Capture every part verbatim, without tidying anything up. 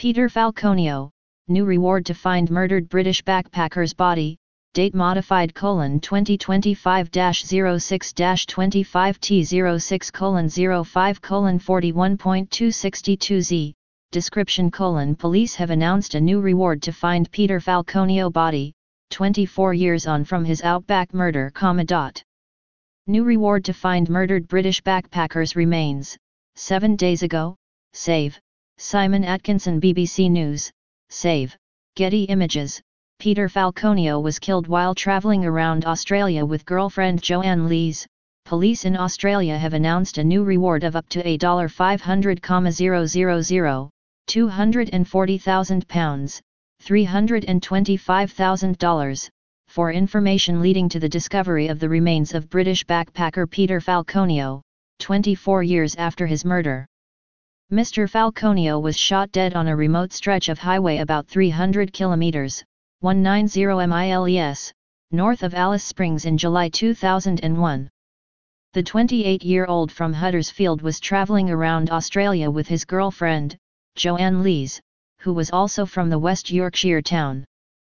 Peter Falconio, new reward to find murdered British backpacker's body, date modified colon twenty twenty-five dash zero six dash twenty-five T zero six colon zero five colon forty-one point two sixty-two Z, description colon police have announced a new reward to find Peter Falconio body, twenty-four years on from his Outback murder, comma dot. New reward to find murdered British backpacker's remains, seven days ago, save, Simon Atkinson B B C News, save, Getty Images. Peter Falconio was killed while travelling around Australia with girlfriend Joanne Lees. Police in Australia have announced a new reward of up to five hundred thousand, two hundred forty thousand pounds, three hundred twenty-five thousand dollars, for information leading to the discovery of the remains of British backpacker Peter Falconio, twenty-four years after his murder. Mister Falconio was shot dead on a remote stretch of highway about three hundred kilometers, one hundred ninety miles, north of Alice Springs in July two thousand one. The twenty-eight-year-old from Huddersfield was travelling around Australia with his girlfriend, Joanne Lees, who was also from the West Yorkshire town.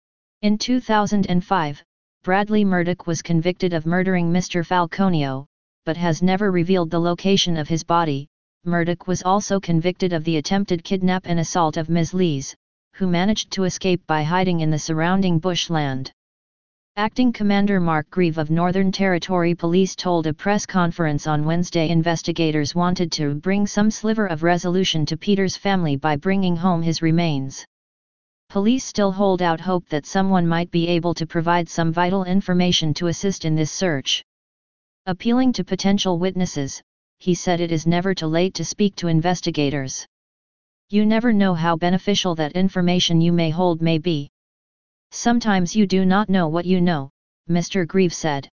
In two thousand five, Bradley Murdoch was convicted of murdering Mister Falconio, but has never revealed the location of his body. Murdoch was also convicted of the attempted kidnap and assault of Miz Lees, who managed to escape by hiding in the surrounding bushland. Acting Commander Mark Grieve of Northern Territory Police told a press conference on Wednesday investigators wanted to bring some sliver of resolution to Peter's family by bringing home his remains. Police still hold out hope that someone might be able to provide some vital information to assist in this search. Appealing to potential witnesses, he said it is never too late to speak to investigators. You never know how beneficial that information you may hold may be. Sometimes you do not know what you know, Mister Grieve said.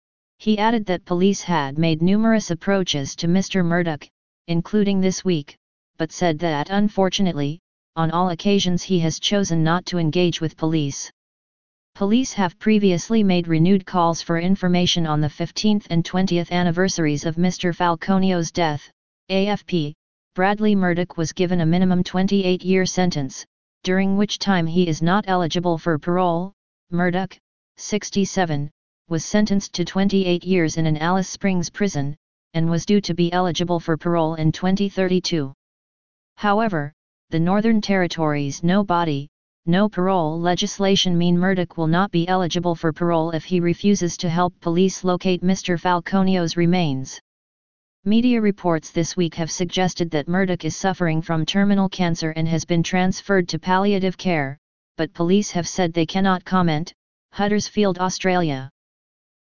He added that police had made numerous approaches to Mister Murdoch, including this week, but said that unfortunately, on all occasions he has chosen not to engage with police. Police have previously made renewed calls for information on the fifteenth and twentieth anniversaries of Mister Falconio's death. A F P, Bradley Murdoch was given a minimum twenty-eight-year sentence, during which time he is not eligible for parole. Murdoch, sixty-seven, was sentenced to twenty-eight years in an Alice Springs prison, and was due to be eligible for parole in twenty thirty-two. However, the Northern Territory's no body, no parole legislation mean Murdoch will not be eligible for parole if he refuses to help police locate Mister Falconio's remains. Media reports this week have suggested that Murdoch is suffering from terminal cancer and has been transferred to palliative care, but police have said they cannot comment. Huddersfield, Australia.